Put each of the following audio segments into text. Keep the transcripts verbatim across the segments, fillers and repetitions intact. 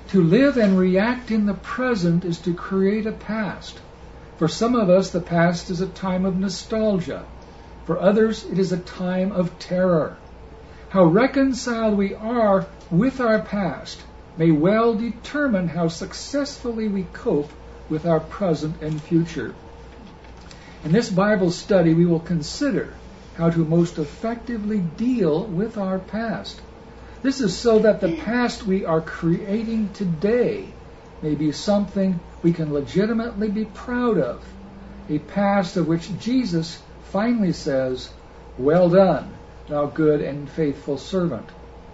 To live and react in the present is to create a past. For some of us, the past is a time of nostalgia. For others, it is a time of terror. How reconciled we are with our past may well determine how successfully we cope with our present and future. In this Bible study, we will consider how to most effectively deal with our past. This is so that the past we are creating today may be something we can legitimately be proud of, a past of which Jesus finally says, "Well done, thou good and faithful servant."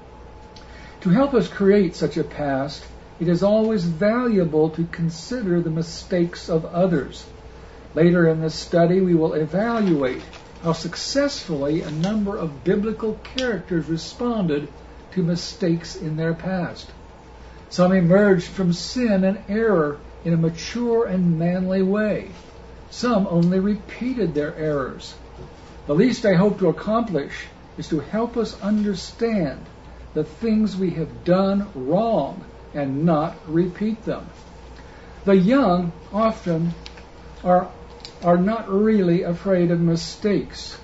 To help us create such a past, it is always valuable to consider the mistakes of others. Later in this study, we will evaluate how successfully a number of biblical characters responded to mistakes in their past. Some emerged from sin and error in a mature and manly way. Some only repeated their errors. The least I hope to accomplish is to help us understand the things we have done wrong and not repeat them. The young often are, are not really afraid of mistakes.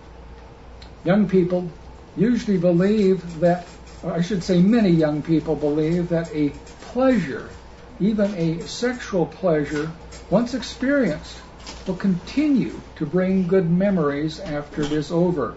Young people usually believe that, or I should say many young people believe that a pleasure, even a sexual pleasure, once experienced, will continue to bring good memories after it is over.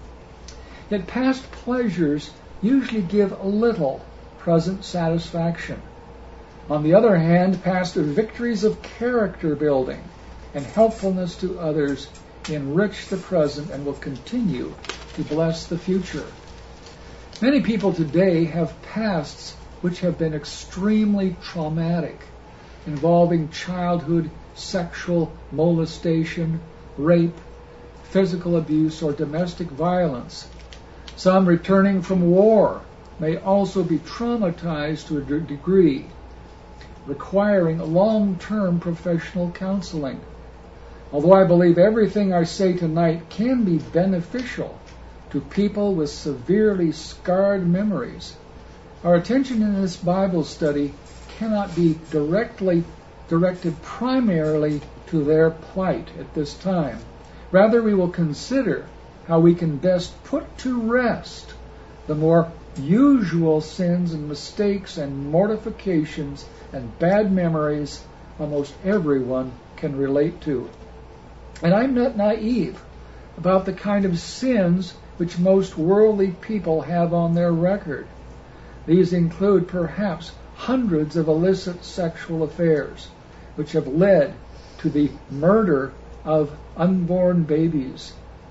Yet past pleasures usually give little present satisfaction. On the other hand, past victories of character building and helpfulness to others enrich the present and will continue to bless the future. Many people today have pasts which have been extremely traumatic, involving childhood sexual molestation, rape, physical abuse, or domestic violence. Some returning from war may also be traumatized to a de- degree, requiring long-term professional counseling. Although I believe everything I say tonight can be beneficial to people with severely scarred memories, our attention in this Bible study cannot be directly directed primarily to their plight at this time. Rather, we will consider how we can best put to rest the more usual sins and mistakes and mortifications and bad memories almost everyone can relate to. And I'm not naive about the kind of sins which most worldly people have on their record. These include perhaps hundreds of illicit sexual affairs, which have led to the murder of unborn babies.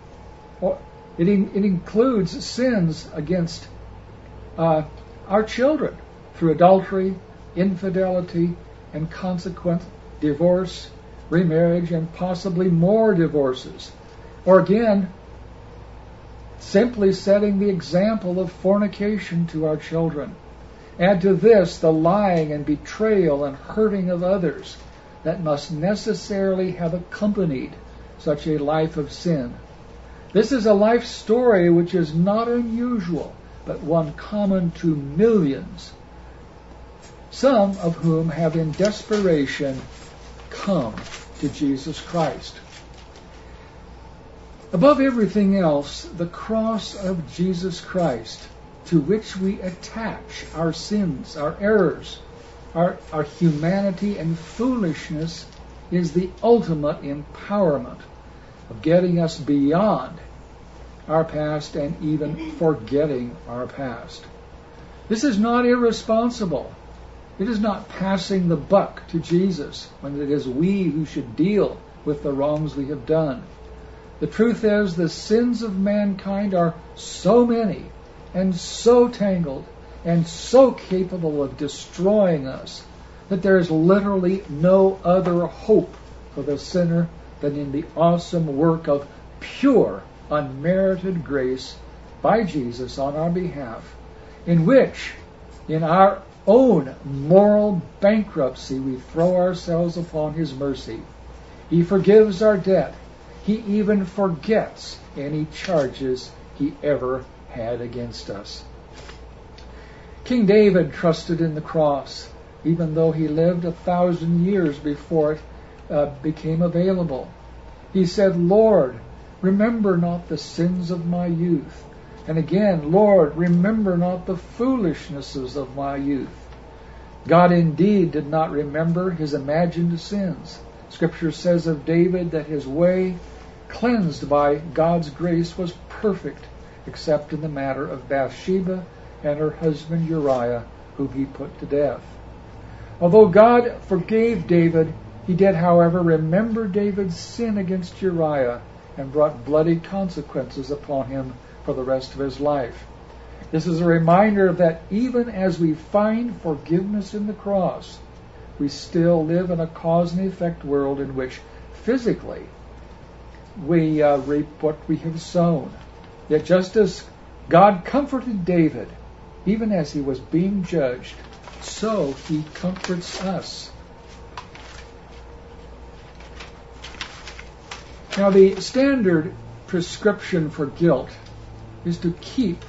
It, in, it includes sins against uh, our children through adultery, infidelity, and consequent divorce, remarriage, and possibly more divorces. Or again, simply setting the example of fornication to our children. Add to this the lying and betrayal and hurting of others that must necessarily have accompanied such a life of sin. This is a life story which is not unusual, but one common to millions, some of whom have in desperation come to Jesus Christ. Above everything else, the cross of Jesus Christ, to which we attach our sins, our errors, our, our humanity and foolishness, is the ultimate empowerment of getting us beyond our past and even forgetting our past. This is not irresponsible. It is not passing the buck to Jesus when it is we who should deal with the wrongs we have done. The truth is, the sins of mankind are so many and so tangled and so capable of destroying us that there is literally no other hope for the sinner than in the awesome work of pure, unmerited grace by Jesus on our behalf, in which, in our own moral bankruptcy, we throw ourselves upon His mercy. He forgives our debt. He even forgets any charges He ever had against us. King David trusted in the cross, even though he lived a thousand years before it uh, became available. He said, Lord, remember not the sins of my youth. And again, Lord, remember not the foolishnesses of my youth. God indeed did not remember his imagined sins. Scripture says of David that his way, cleansed by God's grace, was perfect, except in the matter of Bathsheba and her husband Uriah, whom he put to death. Although God forgave David, he did, however, remember David's sin against Uriah and brought bloody consequences upon him for the rest of his life. This is a reminder that even as we find forgiveness in the cross, we still live in a cause and effect world in which physically we uh, reap what we have sown. Yet just as God comforted David, even as he was being judged, so he comforts us. Now, the standard prescription for guilt is to keep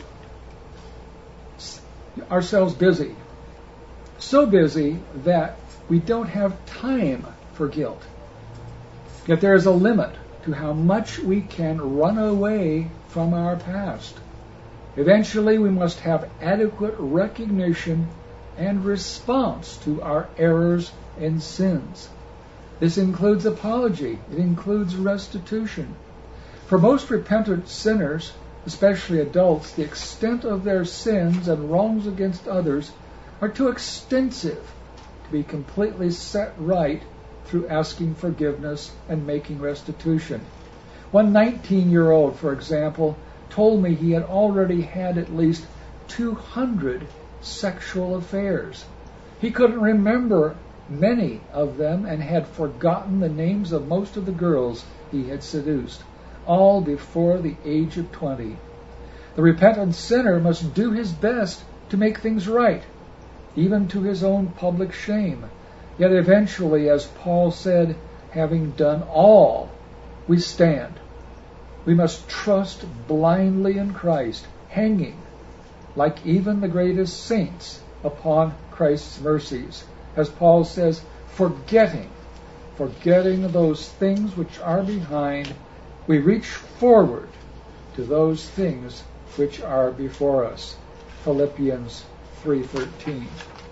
ourselves busy. So busy that we don't have time for guilt. Yet there is a limit to how much we can run away from our past. Eventually, we must have adequate recognition and response to our errors and sins. This includes apology. It includes restitution. For most repentant sinners, especially adults, the extent of their sins and wrongs against others are too extensive to be completely set right through asking forgiveness and making restitution. One nineteen-year-old, for example, told me he had already had at least two hundred sexual affairs. He couldn't remember many of them and had forgotten the names of most of the girls he had seduced, all before the age of twenty. The repentant sinner must do his best to make things right, even to his own public shame. Yet eventually, as Paul said, having done all, we stand. We must trust blindly in Christ, hanging, like even the greatest saints, upon Christ's mercies. As Paul says, forgetting, forgetting those things which are behind, we reach forward to those things which are before us. Philippians three thirteen.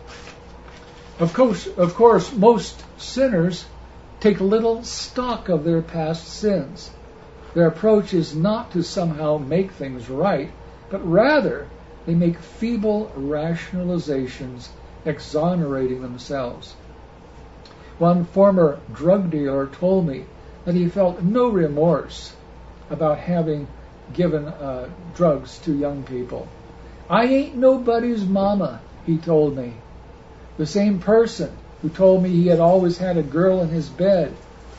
Of course, of course, most sinners take little stock of their past sins. Their approach is not to somehow make things right, but rather they make feeble rationalizations exonerating themselves. One former drug dealer told me that he felt no remorse about having given uh, drugs to young people. I ain't nobody's mama, he told me. The same person who told me he had always had a girl in his bed,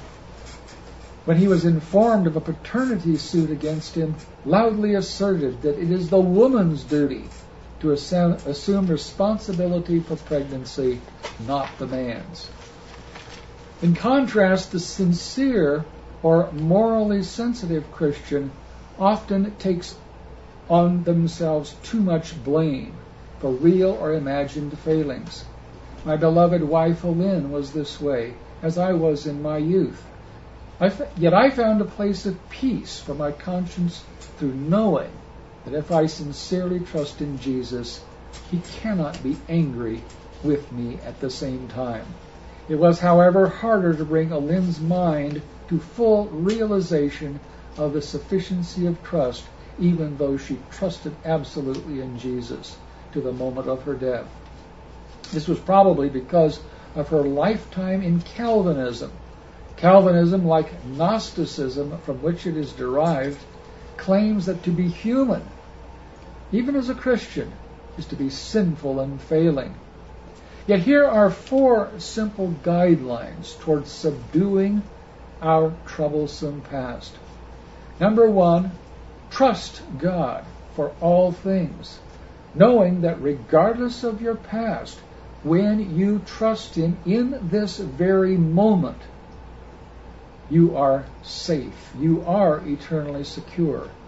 when he was informed of a paternity suit against him, loudly asserted that it is the woman's duty to assume responsibility for pregnancy, not the man's. In contrast, the sincere or morally sensitive Christian often takes on themselves too much blame for real or imagined failings. My beloved wife, Lynn, was this way, as I was in my youth. I f- yet I found a place of peace for my conscience through knowing that if I sincerely trust in Jesus, he cannot be angry with me at the same time. It was, however, harder to bring Lynn's mind to full realization of the sufficiency of trust, even though she trusted absolutely in Jesus to the moment of her death. This was probably because of her lifetime in Calvinism. Calvinism, like Gnosticism, from which it is derived, claims that to be human, even as a Christian, is to be sinful and failing. Yet here are four simple guidelines towards subduing our troublesome past. Number one, trust God for all things, knowing that regardless of your past, when you trust Him in this very moment, you are safe. You are eternally secure.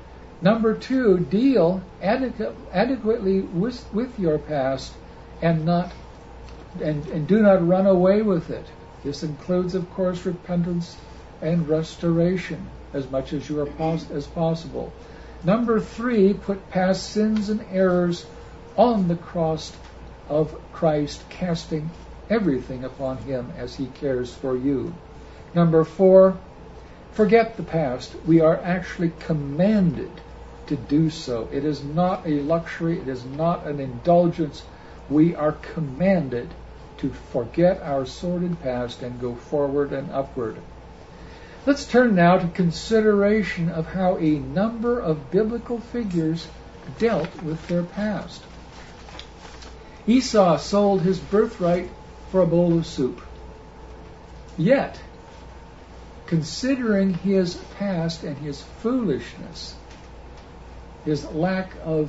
Number two, deal adequ- adequately with, with your past and not and, and do not run away with it. This includes, of course, repentance and restoration as much as you are pos- as possible. Number three, put past sins and errors on the cross of Christ, casting everything upon him as he cares for you. Number four, forget the past. We are actually commanded to do so. It is not a luxury. It is not an indulgence. We are commanded to forget our sordid past and go forward and upward. Let's turn now to consideration of how a number of biblical figures dealt with their past. Esau sold his birthright for a bowl of soup. Yet, considering his past and his foolishness, his lack of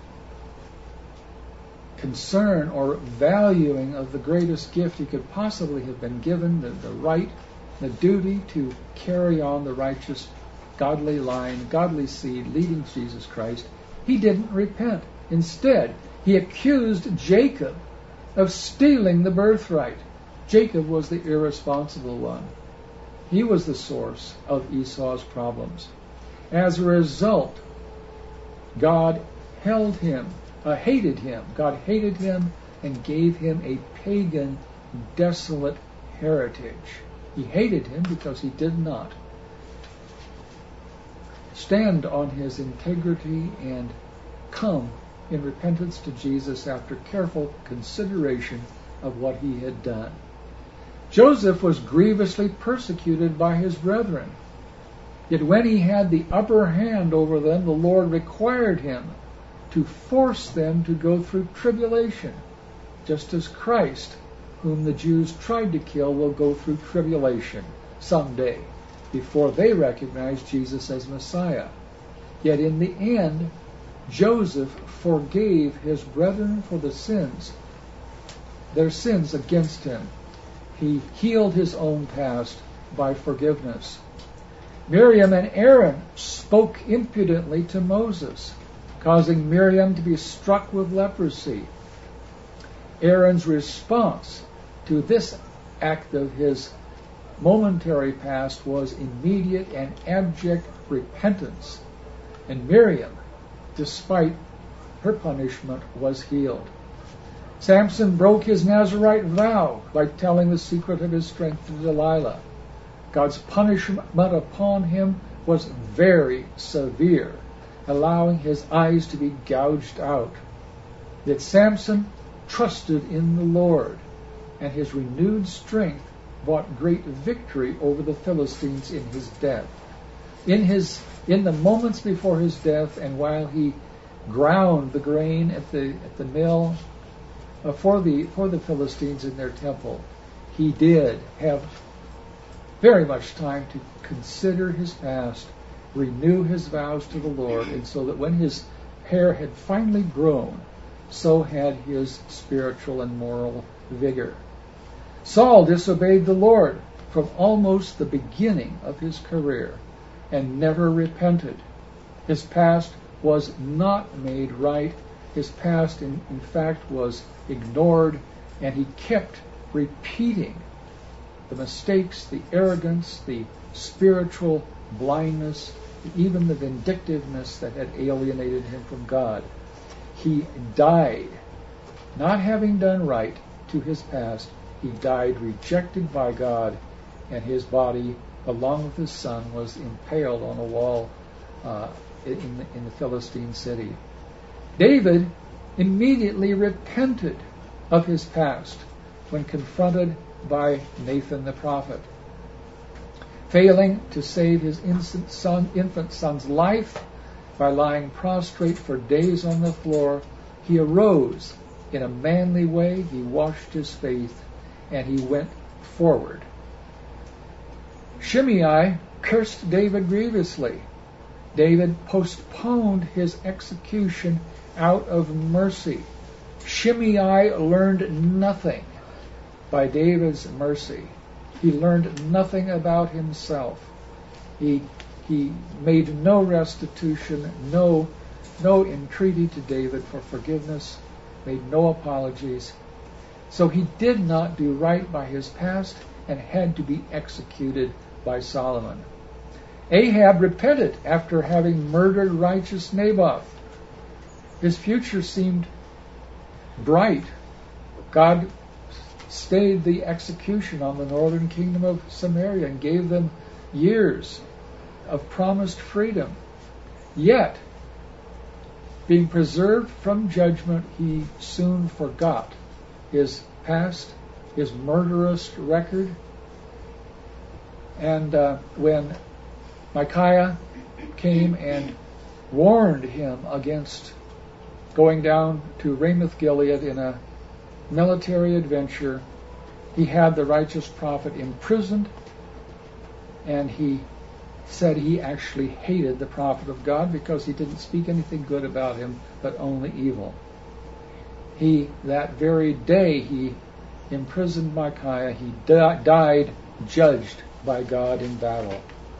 concern or valuing of the greatest gift he could possibly have been given, the, the right, the duty to carry on the righteous, godly line, godly seed leading Jesus Christ, he didn't repent. Instead, he accused Jacob of stealing the birthright. Jacob was the irresponsible one. He was the source of Esau's problems. As a result, God held him, uh, hated him. God hated him and gave him a pagan, desolate heritage. He hated him because he did not stand on his integrity and come in repentance to Jesus after careful consideration of what he had done. Joseph was grievously persecuted by his brethren. Yet when he had the upper hand over them, the Lord required him to force them to go through tribulation, just as Christ, whom the Jews tried to kill, will go through tribulation someday before they recognize Jesus as Messiah. Yet in the end, Joseph forgave his brethren for the sins, their sins against him. He healed his own past by forgiveness. Miriam and Aaron spoke impudently to Moses, causing Miriam to be struck with leprosy. Aaron's response to this act of his momentary past was immediate and abject repentance. And Miriam, despite her punishment, was healed. Samson broke his Nazirite vow by telling the secret of his strength to Delilah. God's punishment upon him was very severe, allowing his eyes to be gouged out. Yet Samson trusted in the Lord, and his renewed strength brought great victory over the Philistines in his death. In his in the moments before his death, and while he ground the grain at the at the mill uh, for the for the Philistines in their temple, he did have very much time to consider his past, renew his vows to the Lord, and so that when his hair had finally grown, so had his spiritual and moral vigor. Saul disobeyed the Lord from almost the beginning of his career and never repented. His past was not made right. His past, in, in fact, was ignored, and he kept repeating the mistakes, the arrogance, the spiritual blindness, even the vindictiveness that had alienated him from God. He died, not having done right to his past. He died rejected by God, and his body, along with his son, was impaled on a wall uh, in, the, in the Philistine city. David immediately repented of his past when confronted by Nathan the prophet. Failing to save his infant, son, infant son's life by lying prostrate for days on the floor, he arose in a manly way, he washed his face, and he went forward. Shimei cursed David grievously. David postponed his execution out of mercy. Shimei learned nothing by David's mercy. He learned nothing about himself. He he made no restitution, no, no entreaty to David for forgiveness, made no apologies. So he did not do right by his past and had to be executed by Solomon. Ahab repented after having murdered righteous Naboth. His future seemed bright. God stayed the execution on the northern kingdom of Samaria and gave them years of promised freedom. Yet, being preserved from judgment, he soon forgot his past, his murderous record. And uh, when Micaiah came and warned him against going down to Ramoth Gilead in a military adventure, he had the righteous prophet imprisoned, and he said he actually hated the prophet of God because he didn't speak anything good about him, but only evil. He, that very day he imprisoned Micaiah, he di- died judged by God in battle.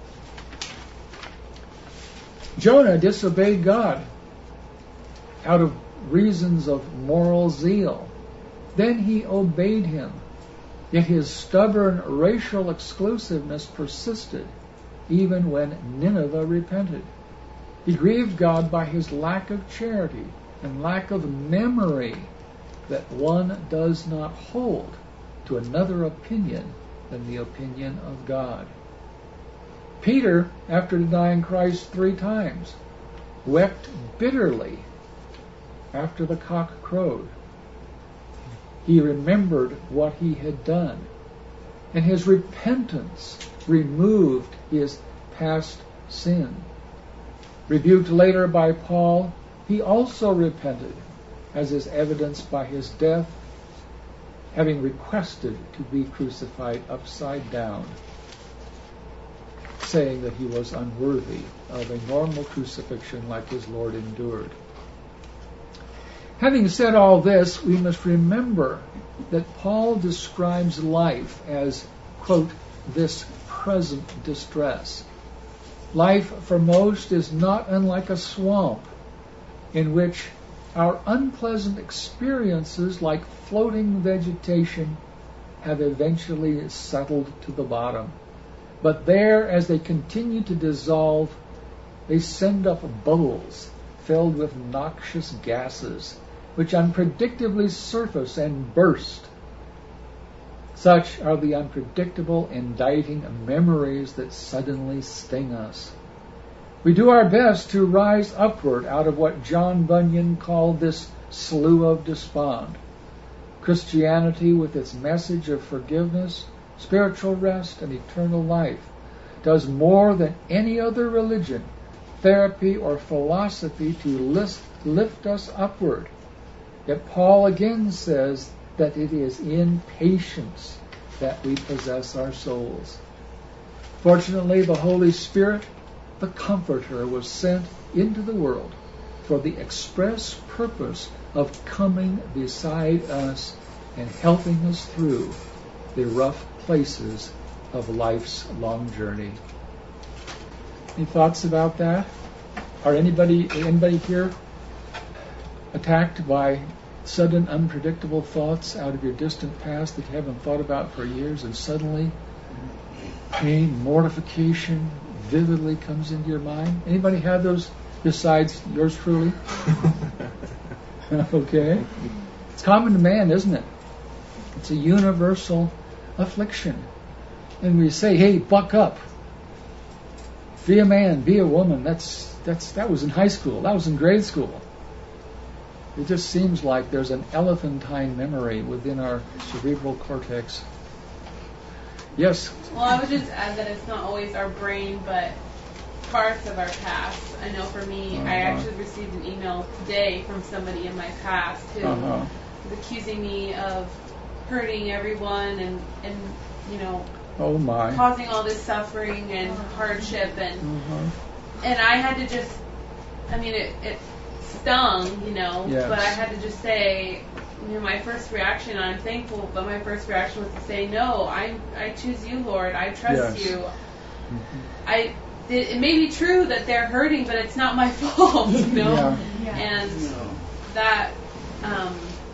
Jonah disobeyed God out of reasons of moral zeal. Then he obeyed him. Yet his stubborn racial exclusiveness persisted even when Nineveh repented. He grieved God by his lack of charity and lack of memory that one does not hold to another opinion than the opinion of God. Peter, after denying Christ three times, wept bitterly after the cock crowed. He remembered what he had done, and his repentance removed his past sin. Rebuked later by Paul, he also repented, as is evidenced by his death, having requested to be crucified upside down, saying that he was unworthy of a normal crucifixion like his Lord endured. Having said all this, we must remember that Paul describes life as, quote, this present distress. Life for most is not unlike a swamp in which our unpleasant experiences, like floating vegetation, have eventually settled to the bottom. But there, as they continue to dissolve, they send up bubbles filled with noxious gases, which unpredictably surface and burst. Such are the unpredictable, indicting memories that suddenly sting us. We do our best to rise upward out of what John Bunyan called this slough of despond. Christianity, with its message of forgiveness, spiritual rest, and eternal life, does more than any other religion, therapy, or philosophy to lift, lift us upward. Yet Paul again says that it is in patience that we possess our souls. Fortunately, the Holy Spirit, the Comforter, was sent into the world for the express purpose of coming beside us and helping us through the rough places of life's long journey. Any thoughts about that? Are anybody anybody here attacked by sudden, unpredictable thoughts out of your distant past that you haven't thought about for years, and suddenly pain, mortification vividly comes into your mind? Anybody have those besides yours truly? Okay. It's common to man, isn't it? It's a universal affliction. And we say, hey, buck up. Be a man, be a woman. That's that's that was in high school. That was in grade school. It just seems like there's an elephantine memory within our cerebral cortex. Yes? Well, I would just add that it's not always our brain, but parts of our past. I know for me, uh-huh. I actually received an email today from somebody in my past who uh-huh. was accusing me of hurting everyone and, and you know, oh my. causing all this suffering and hardship. And uh-huh. and I had to just, I mean, it... it stung, you know, yes. But I had to just say, you know, my first reaction, I'm thankful, but my first reaction was to say, no, I I choose you, Lord. I trust yes. you. Mm-hmm. I it, it may be true that they're hurting, but it's not my fault, you know? Yeah. Yeah. And No. that, um,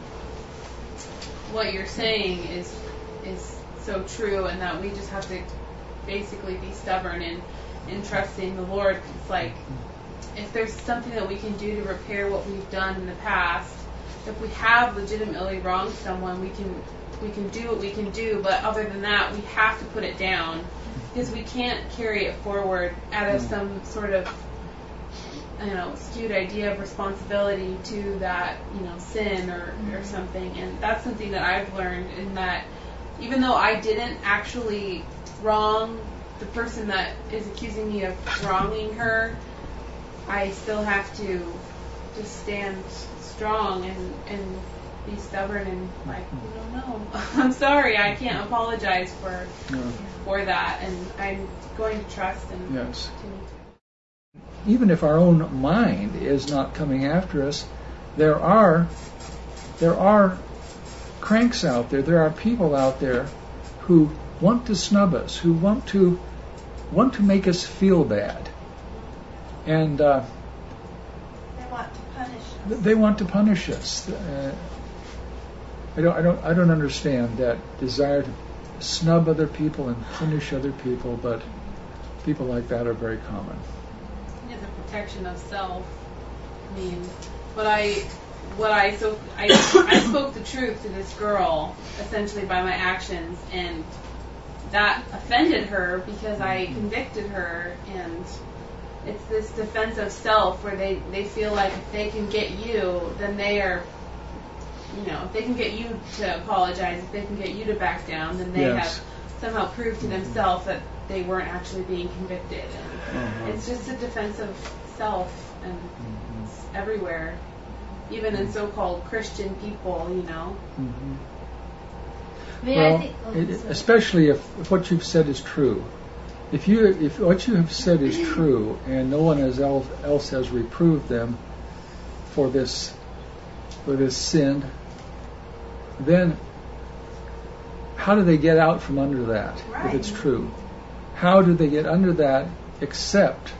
what you're saying is is so true, and that we just have to basically be stubborn in, in trusting the Lord. It's like, if there's something that we can do to repair what we've done in the past, if we have legitimately wronged someone, we can we can do what we can do, but other than that, we have to put it down, because we can't carry it forward out of some sort of, you know, skewed idea of responsibility to that, you know, sin or, or something. And that's something that I've learned, in that even though I didn't actually wrong the person that is accusing me of wronging her, I still have to just stand strong and, and be stubborn and like, you don't know. I'm sorry, I can't apologize for No. for that, and I'm going to trust and Yes. continue to. Even if our own mind is not coming after us, there are there are cranks out there. There are people out there who want to snub us, who want to want to make us feel bad, and uh, They want to punish us. th- they want to punish us. Uh, I don't I don't I don't understand that desire to snub other people and punish other people, but people like that are very common. Yeah, the protection of self. I mean, but I, what I so I I spoke the truth to this girl essentially by my actions, and that offended her because I convicted her, and it's this defense of self where they they feel like if they can get you, then they are, you know, if they can get you to apologize, if they can get you to back down, then they Yes. have somehow proved to themselves that they weren't actually being convicted. And Uh-huh. it's just a defense of self, and Mhm. it's everywhere, even in so-called Christian people, you know. Mhm. I mean, Well, I think, oh, it, sorry. especially if, if what you've said is true. If you if what you have said is true, and no one has else, else has reproved them for this for this sin, then how do they get out from under that if Right. it's true? How do they get under that except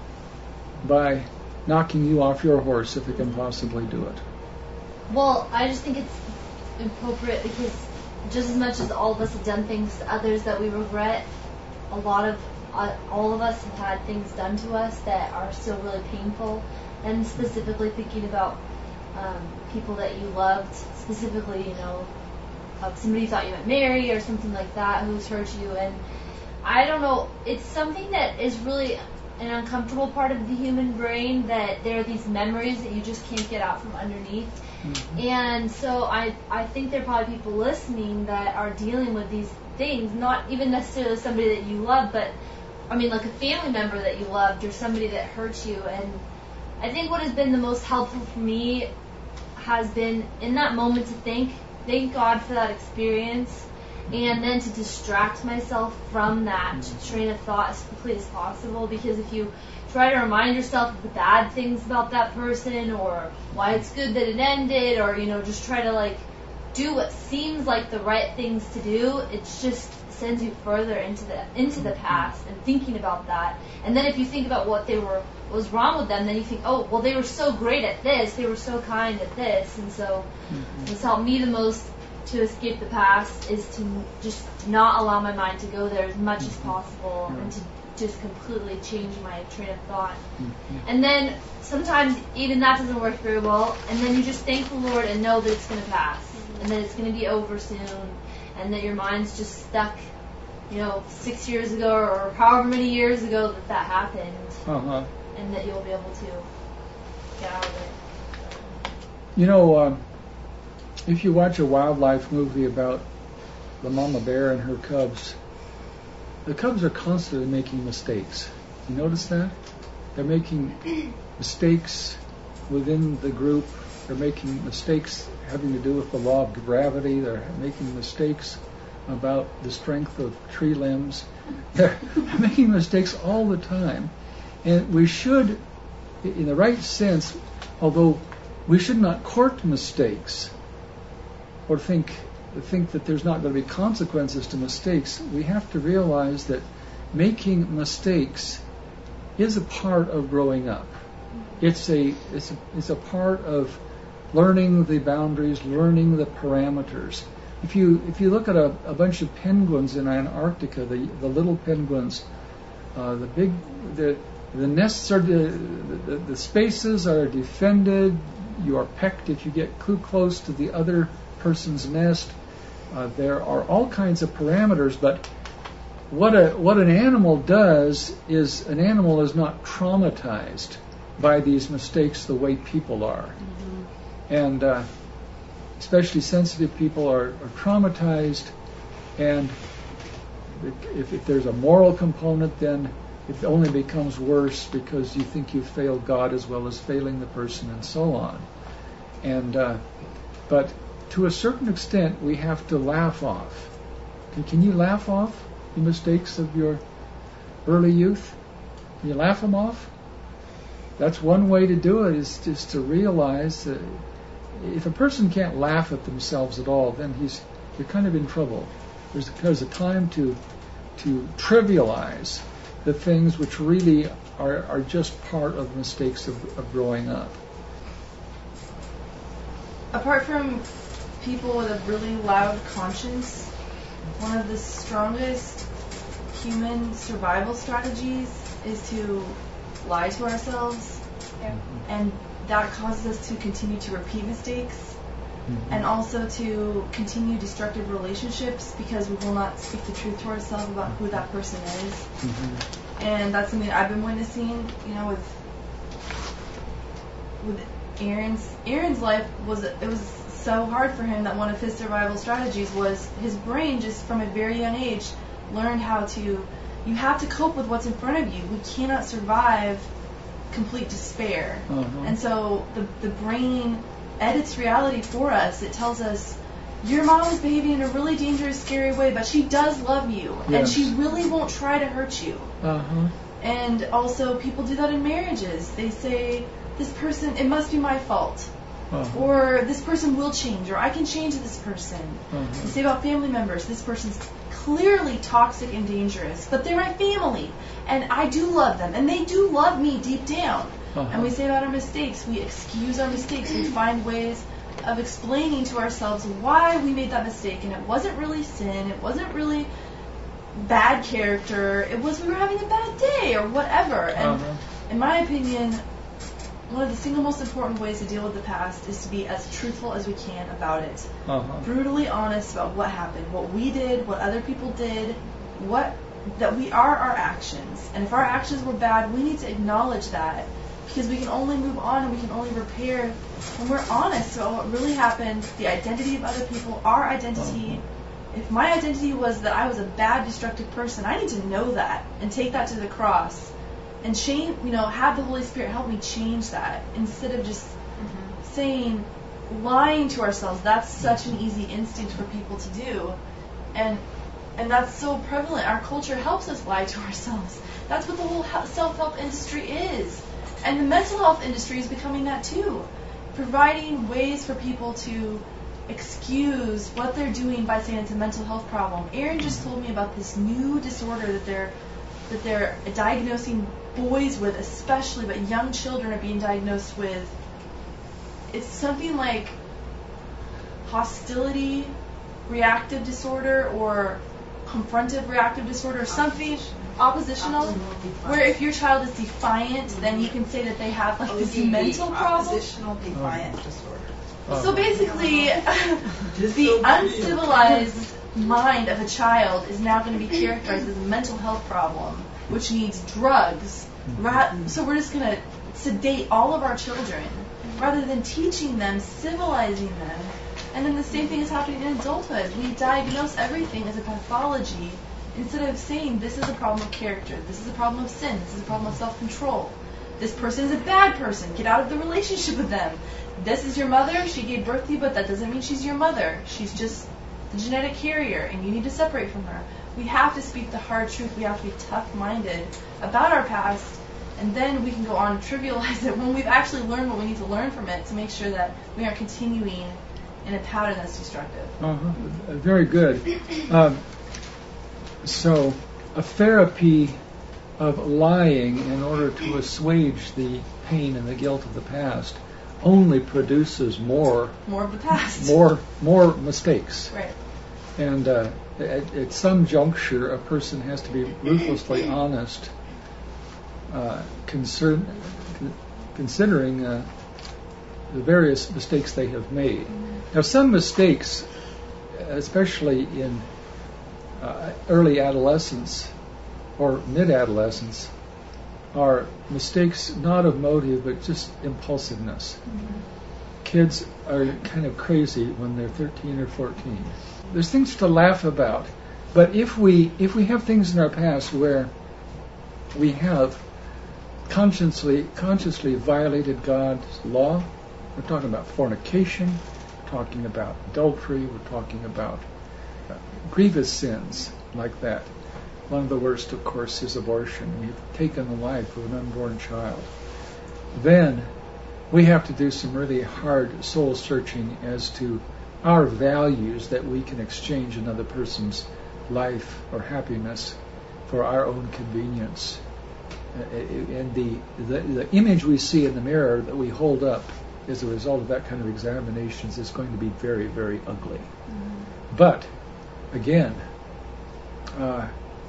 by knocking you off your horse if they can possibly do it? Well, I just think it's appropriate because just as much as all of us have done things to others that we regret, a lot of uh, all of us have had things done to us that are still really painful. And specifically thinking about um, people that you loved, specifically, you know, uh, somebody you thought you might marry or something like that who's hurt you. And I don't know, it's something that is really an uncomfortable part of the human brain, that there are these memories that you just can't get out from underneath. Mm-hmm. And so I, I think there are probably people listening that are dealing with these things, not even necessarily somebody that you love, but I mean like a family member that you loved or somebody that hurt you. And I think what has been the most helpful for me has been in that moment to think, thank God for that experience, and then to distract myself from that train of thought as quickly as possible. Because if you try to remind yourself of the bad things about that person, or why it's good that it ended, or, you know, just try to like do what seems like the right things to do, it just sends you further into the into the past and thinking about that. And then if you think about what they were what was wrong with them, then you think, oh, well, they were so great at this, they were so kind at this. And so what's helped me the most to escape the past is to just not allow my mind to go there as much as possible, and to just completely change my train of thought. And then sometimes even that doesn't work very well, and then you just thank the Lord and know that it's going to pass, and that it's going to be over soon, and that your mind's just stuck, you know, six years ago or however many years ago that that happened, Uh-huh. and that you'll be able to get out of it. You know, um, if you watch a wildlife movie about the mama bear and her cubs, the cubs are constantly making mistakes. You notice that? They're making mistakes within the group. They're making mistakes having to do with the law of gravity. They're making mistakes about the strength of tree limbs. They're making mistakes all the time. And we should, in the right sense, although we should not court mistakes or think think that there's not going to be consequences to mistakes, we have to realize that making mistakes is a part of growing up. It's a it's a, it's a part of learning the boundaries, learning the parameters. If you if you look at a, a bunch of penguins in Antarctica, the the little penguins, uh, the big the the nests are the, the the spaces are defended. You are pecked if you get too close to the other person's nest. Uh, there are all kinds of parameters, but what a what an animal does is an animal is not traumatized by these mistakes the way people are. Mm-hmm. And uh, especially sensitive people are, are traumatized, and if, if there's a moral component, then it only becomes worse because you think you've failed God as well as failing the person and so on. And uh, but to a certain extent, we have to laugh off. Can, can you laugh off the mistakes of your early youth? Can you laugh them off? That's one way to do it, is just to realize that if a person can't laugh at themselves at all, then he's you're kind of in trouble. There's, there's a time to to trivialize the things which really are, are just part of mistakes of, of growing up. Apart from people with a really loud conscience, one of the strongest human survival strategies is to lie to ourselves. Yeah. And that causes us to continue to repeat mistakes, mm-hmm. and also to continue destructive relationships because we will not speak the truth to ourselves about who that person is. Mm-hmm. And that's something I've been witnessing, you know, with with Aaron's Aaron's life was it was so hard for him that one of his survival strategies was his brain just from a very young age learned how to you have to cope with what's in front of you. We cannot survive complete despair. Uh-huh. And so the the brain edits reality for us. It tells us your mom is behaving in a really dangerous, scary way, but she does love you, yes. and she really won't try to hurt you. Uh-huh. And also people do that in marriages. They say, this person, it must be my fault. Uh-huh. Or this person will change, or I can change this person. Uh-huh. They say about family members, this person's clearly toxic and dangerous, but they're my family, and I do love them, and they do love me deep down. Uh-huh. And we say about our mistakes, we excuse our mistakes, we find ways of explaining to ourselves why we made that mistake, and it wasn't really sin, it wasn't really bad character, it was we were having a bad day, or whatever. And uh-huh. in my opinion, one of the single most important ways to deal with the past is to be as truthful as we can about it. Uh-huh. Brutally honest about what happened, what we did, what other people did, what that we are our actions. And if our actions were bad, we need to acknowledge that, because we can only move on and we can only repair when we're honest about what really happened, the identity of other people, our identity. Uh-huh. If my identity was that I was a bad, destructive person, I need to know that and take that to the cross. And change, you know, have the Holy Spirit help me change that, instead of just mm-hmm. saying, lying to ourselves. That's such an easy instinct for people to do, and and that's so prevalent. Our culture helps us lie to ourselves. That's what the whole self-help industry is, and the mental health industry is becoming that too, providing ways for people to excuse what they're doing by saying it's a mental health problem. Aaron just told me about this new disorder that they're that they're diagnosing boys with, especially, but young children are being diagnosed with. It's something like hostility reactive disorder or confrontive reactive disorder, or something oppositional, where if your child is defiant, mm-hmm. then you can say that they have like this mental problem. Oppositional defiant oh. disorder. So basically, the uncivilized mind of a child is now going to be characterized as a mental health problem, which needs drugs. So we're just going to sedate all of our children rather than teaching them, civilizing them. And then the same thing is happening in adulthood. We diagnose everything as a pathology instead of saying this is a problem of character, this is a problem of sin, this is a problem of self-control. This person is a bad person. Get out of the relationship with them. This is your mother. She gave birth to you, but that doesn't mean she's your mother. She's just the genetic carrier, and you need to separate from her. We have to speak the hard truth. We have to be tough-minded about our past, and then we can go on and trivialize it when we've actually learned what we need to learn from it to make sure that we aren't continuing in a pattern that's destructive. Uh-huh. Very good. Um, so a therapy of lying in order to assuage the pain and the guilt of the past only produces more More of the past. more more mistakes. Right. And uh, at, at some juncture, a person has to be ruthlessly honest, uh, concern, con- considering uh, the various mistakes they have made. Mm-hmm. Now, some mistakes, especially in uh, early adolescence or mid-adolescence, are mistakes not of motive but just impulsiveness. Mm-hmm. Kids are kind of crazy when they're thirteen or fourteen. There's things to laugh about, but if we if we have things in our past where we have consciously consciously violated God's law, we're talking about fornication, we're talking about adultery, we're talking about uh, grievous sins like that. One of the worst, of course, is abortion. We've taken the life of an unborn child. Then we have to do some really hard soul searching as to our values that we can exchange another person's life or happiness for our own convenience. Uh, and the, the the image we see in the mirror that we hold up as a result of that kind of examinations is going to be very, very ugly. Mm-hmm. But, again, uh,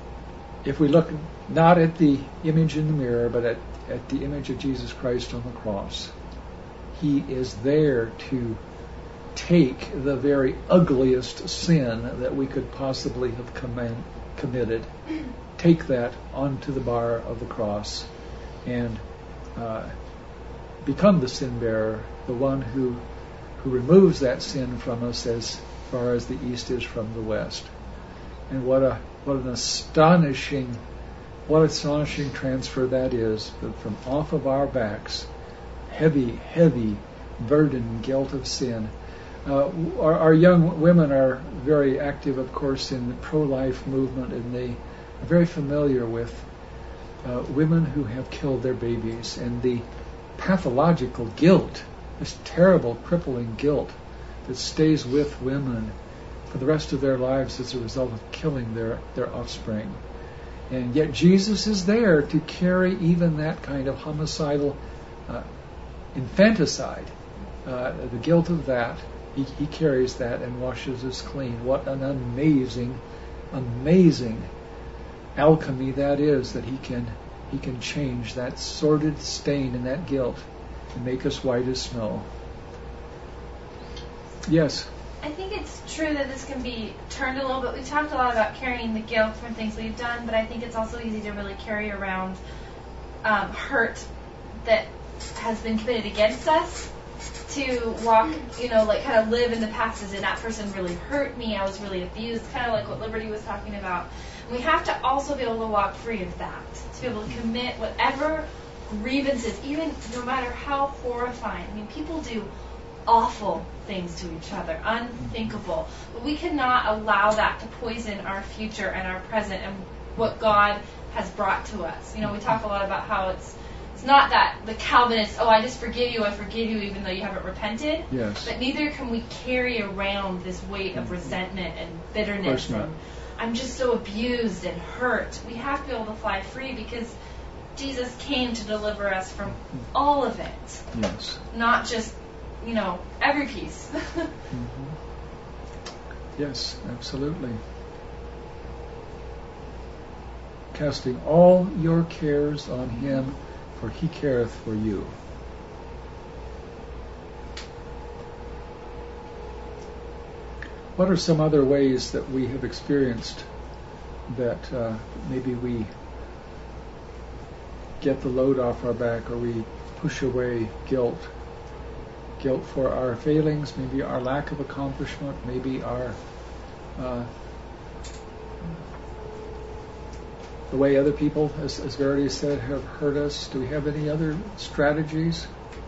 if we look not at the image in the mirror, but at, at the image of Jesus Christ on the cross, He is there to take the very ugliest sin that we could possibly have command, committed, take that onto the bar of the cross, and uh, become the sin bearer, the one who who removes that sin from us as far as the east is from the west. And what a what an astonishing what an astonishing transfer that is, that from off of our backs, heavy, heavy burden, guilt of sin. Uh, our, our young women are very active, of course, in the pro-life movement, and they are very familiar with uh, women who have killed their babies and the pathological guilt, this terrible, crippling guilt that stays with women for the rest of their lives as a result of killing their, their offspring. And yet Jesus is there to carry even that kind of homicidal uh, infanticide, uh, the guilt of that. He, he carries that and washes us clean. What an amazing, amazing alchemy that is, that he can he can change that sordid stain and that guilt and make us white as snow. Yes? I think it's true that this can be turned a little bit. We talked a lot about carrying the guilt from things we've done, but I think it's also easy to really carry around um, hurt that has been committed against us, to walk, you know, like kind of live in the past as in that person really hurt me, I was really abused, kind of like what Liberty was talking about. And we have to also be able to walk free of that, to be able to commit whatever grievances, even no matter how horrifying. I mean, people do awful things to each other, unthinkable. But we cannot allow that to poison our future and our present and what God has brought to us. You know, we talk a lot about how it's it's not that the Calvinists, oh, I just forgive you, I forgive you even though you haven't repented. Yes. But neither can we carry around this weight of resentment and bitterness. Of course not. And I'm just so abused and hurt. We have to be able to fly free because Jesus came to deliver us from all of it. Yes. Not just, you know, every piece. Mm-hmm. Yes, absolutely. Casting all your cares on him, for he careth for you. What are some other ways that we have experienced that uh, maybe we get the load off our back, or we push away guilt? Guilt for our failings, maybe our lack of accomplishment, maybe our uh, the way other people, as, as Verity said, have hurt us. Do we have any other strategies?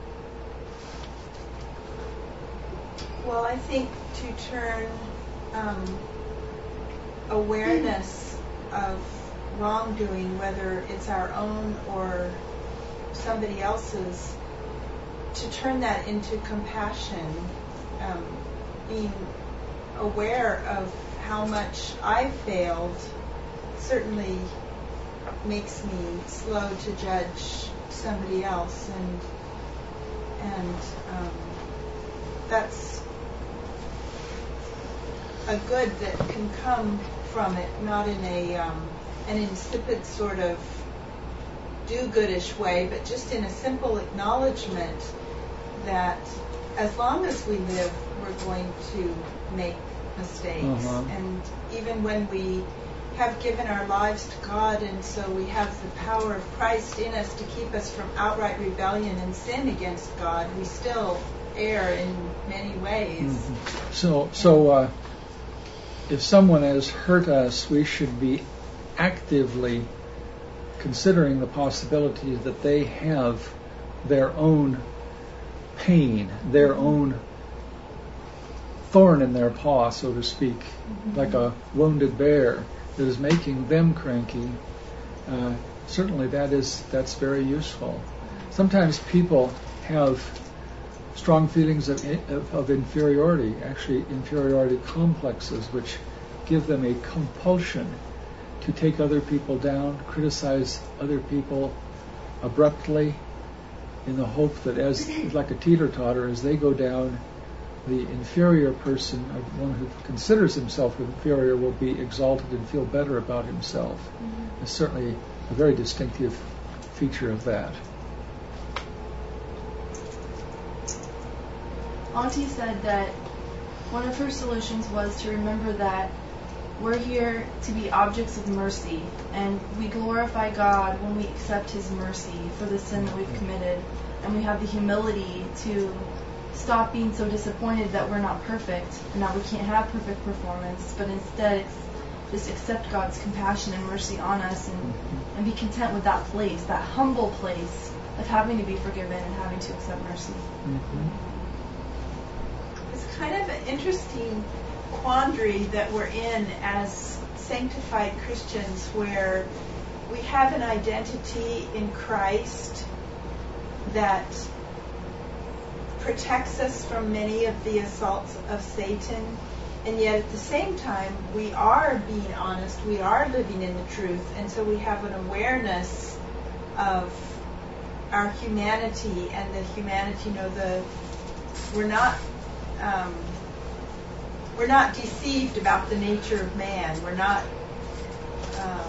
Well, I think to turn um, awareness of wrongdoing, whether it's our own or somebody else's, to turn that into compassion, um, being aware of how much I failed, certainly makes me slow to judge somebody else, and and um, that's a good that can come from it, not in a um, an insipid sort of do-goodish way, but just in a simple acknowledgement that as long as we live, we're going to make mistakes. Uh-huh. And even when we have given our lives to God, and so we have the power of Christ in us to keep us from outright rebellion and sin against God, we still err in many ways. Mm-hmm. So, so uh, if someone has hurt us, we should be actively considering the possibility that they have their own pain, their own thorn in their paw, so to speak, mm-hmm. like a wounded bear that is making them cranky. Uh, certainly that is that's very useful. Sometimes people have strong feelings of, of, of inferiority, actually inferiority complexes, which give them a compulsion to take other people down, criticize other people abruptly, in the hope that as, like a teeter-totter, as they go down, the inferior person, one who considers himself inferior, will be exalted and feel better about himself. Mm-hmm. It's certainly a very distinctive feature of that. Auntie said that one of her solutions was to remember that we're here to be objects of mercy, and we glorify God when we accept His mercy for the sin that we've committed, and we have the humility to stop being so disappointed that we're not perfect and that we can't have perfect performance, but instead just accept God's compassion and mercy on us, and, and be content with that place, that humble place of having to be forgiven and having to accept mercy. Mm-hmm. It's kind of an interesting quandary that we're in as sanctified Christians, where we have an identity in Christ that protects us from many of the assaults of Satan, and yet at the same time we are being honest, we are living in the truth, and so we have an awareness of our humanity and the humanity, you know, the we're not um, we're not deceived about the nature of man. We're not um,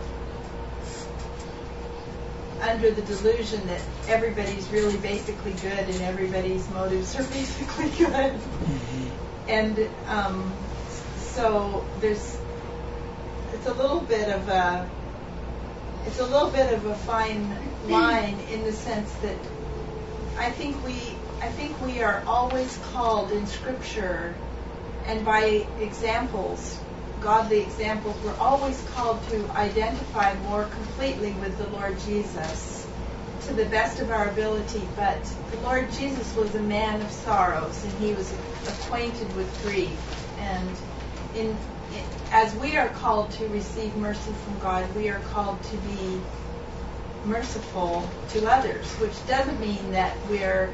under the delusion that everybody's really basically good and everybody's motives are basically good. Mm-hmm. And um, so there's it's a little bit of a it's a little bit of a fine line in the sense that I think we I think we are always called in Scripture, and by examples, godly examples, we're always called to identify more completely with the Lord Jesus to the best of our ability. But the Lord Jesus was a man of sorrows, and He was acquainted with grief. And in, in as we are called to receive mercy from God, we are called to be merciful to others, which doesn't mean that we're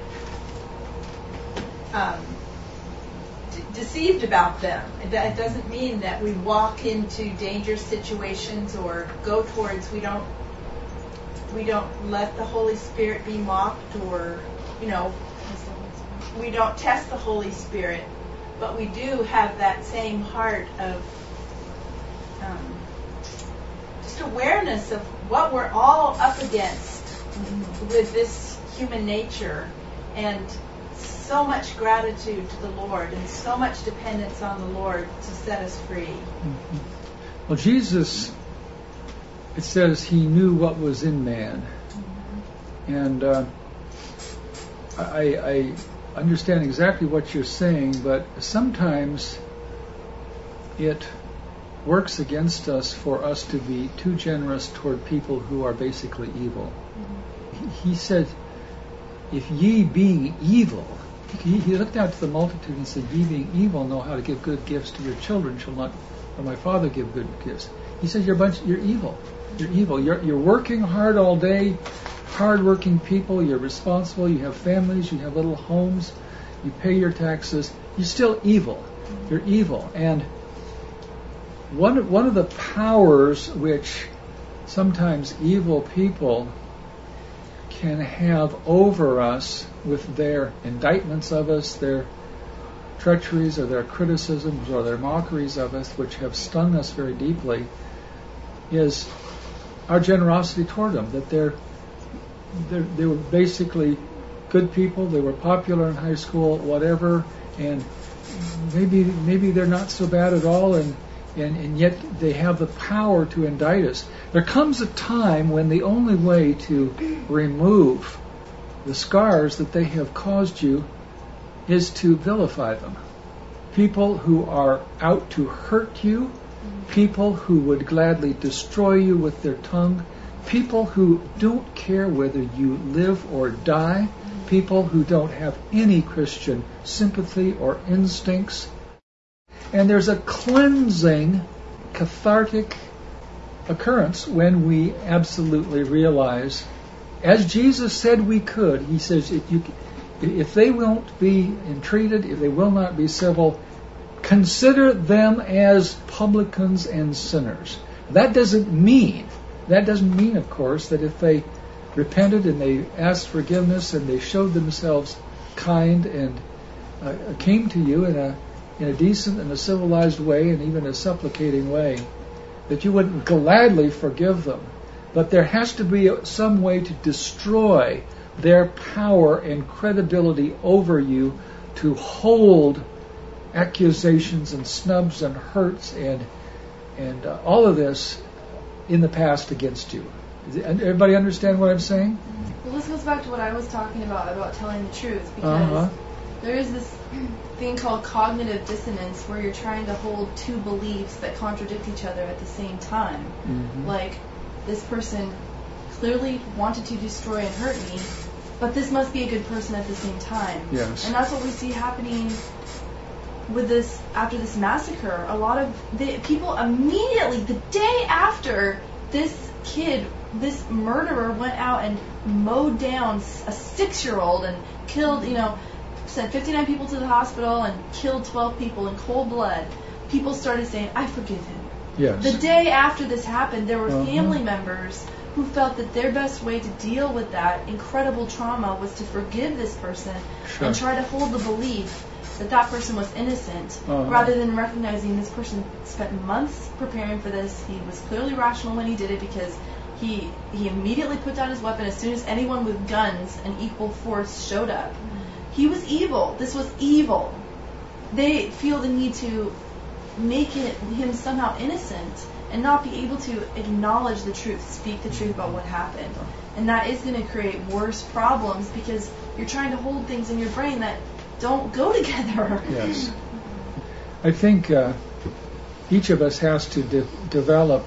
um, deceived about them. It doesn't mean that we walk into dangerous situations or go towards, we don't we don't let the Holy Spirit be mocked, or, you know, we don't test the Holy Spirit, but we do have that same heart of um, just awareness of what we're all up against with this human nature, and so much gratitude to the Lord and so much dependence on the Lord to set us free. Mm-hmm. Well, Jesus, it says He knew what was in man. Mm-hmm. And uh, I, I understand exactly what you're saying, but sometimes it works against us for us to be too generous toward people who are basically evil. Mm-hmm. He, he said, if ye be evil, He, he looked out to the multitude and said, ye being evil know how to give good gifts to your children, shall not or my Father give good gifts. He says, you're a bunch, you're evil. You're evil. You're, you're working hard all day, hard-working people. You're responsible. You have families. You have little homes. You pay your taxes. You're still evil. You're evil. And one one of the powers which sometimes evil people can have over us with their indictments of us, their treacheries or their criticisms or their mockeries of us, which have stung us very deeply, is our generosity toward them. That they're, they're they were basically good people, they were popular in high school, whatever, and maybe maybe they're not so bad at all, and, and, and yet they have the power to indict us. There comes a time when the only way to remove the scars that they have caused you is to vilify them. People who are out to hurt you, people who would gladly destroy you with their tongue, people who don't care whether you live or die, people who don't have any Christian sympathy or instincts. And there's a cleansing, cathartic occurrence when we absolutely realize, as Jesus said we could, he says, if, you, if they won't be entreated, if they will not be civil, consider them as publicans and sinners. That doesn't mean, that doesn't mean, of course, that if they repented and they asked forgiveness and they showed themselves kind and uh, came to you in a in a decent and a civilized way and even a supplicating way, that you would gladly forgive them. But there has to be some way to destroy their power and credibility over you, to hold accusations and snubs and hurts and and uh, all of this in the past against you. Everybody understand what I'm saying? Well, this goes back to what I was talking about, about telling the truth, because uh-huh. there is this thing called cognitive dissonance where you're trying to hold two beliefs that contradict each other at the same time. Mm-hmm. Like, this person clearly wanted to destroy and hurt me, but this must be a good person at the same time. Yes. And that's what we see happening with this, after this massacre. A lot of the people immediately, the day after this kid, this murderer went out and mowed down a six-year-old and killed, you know, sent fifty-nine people to the hospital and killed twelve people in cold blood. People started saying, I forgive him. Yes. The day after this happened, there were uh-huh. family members who felt that their best way to deal with that incredible trauma was to forgive this person Sure. and try to hold the belief that that person was innocent, uh-huh. rather than recognizing this person spent months preparing for this. He was clearly rational when he did it, because he he immediately put down his weapon as soon as anyone with guns and equal force showed up. Mm-hmm. He was evil. This was evil. They feel the need to make it, him somehow innocent and not be able to acknowledge the truth, speak the truth about what happened. And that is going to create worse problems, because you're trying to hold things in your brain that don't go together. Yes. I think uh, each of us has to de- develop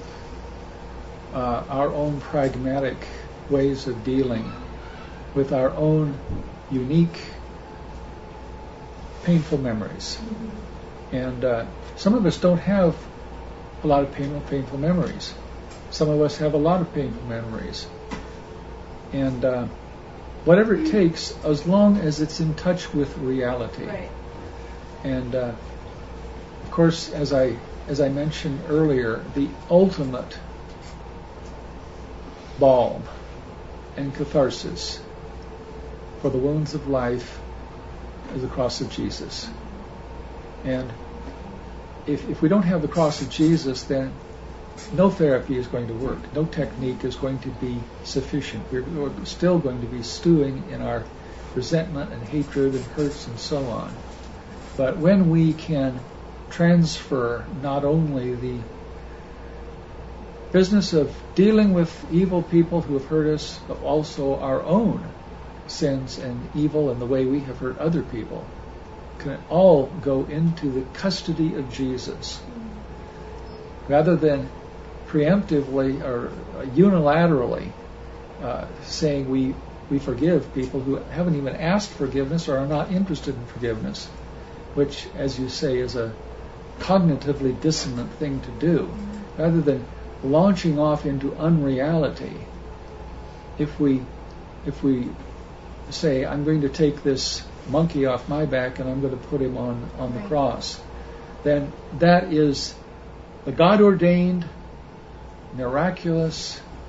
uh, our own pragmatic ways of dealing with our own unique, painful memories. Mm-hmm. And uh, some of us don't have a lot of painful, painful memories. Some of us have a lot of painful memories. And uh, whatever it takes, as long as it's in touch with reality. Right. And uh, of course, as I as I mentioned earlier, the ultimate balm and catharsis for the wounds of life is the cross of Jesus. And if if we don't have the cross of Jesus, then no therapy is going to work. No technique is going to be sufficient. We're, we're still going to be stewing in our resentment and hatred and hurts and so on. But when we can transfer not only the business of dealing with evil people who have hurt us, but also our own sins and evil and the way we have hurt other people, can all go into the custody of Jesus. Rather than preemptively or unilaterally uh, saying we we forgive people who haven't even asked forgiveness or are not interested in forgiveness, which, as you say, is a cognitively dissonant thing to do. Rather than launching off into unreality, if we if we say, I'm going to take this monkey off my back and I'm going to put him on, on the cross, then that is the God-ordained, miraculous,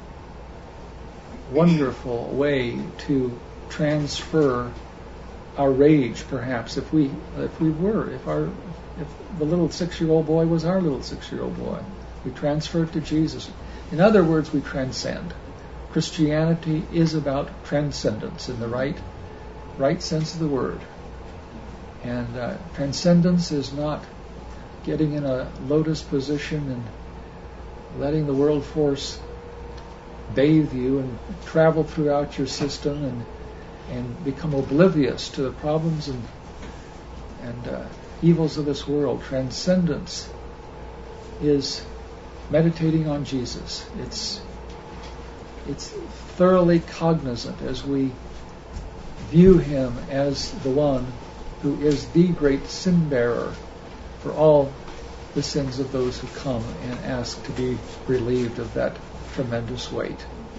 wonderful way to transfer our rage, perhaps, if we if we were, if our if the little six-year-old boy was our little six-year-old boy. We transfer it to Jesus. In other words, we transcend. Christianity is about transcendence in the right right sense of the word. And uh, transcendence is not getting in a lotus position and letting the world force bathe you and travel throughout your system and and become oblivious to the problems and and uh, evils of this world. Transcendence is meditating on Jesus. It's it's thoroughly cognizant as we view him as the one who is the great sin bearer for all the sins of those who come and ask to be relieved of that tremendous weight.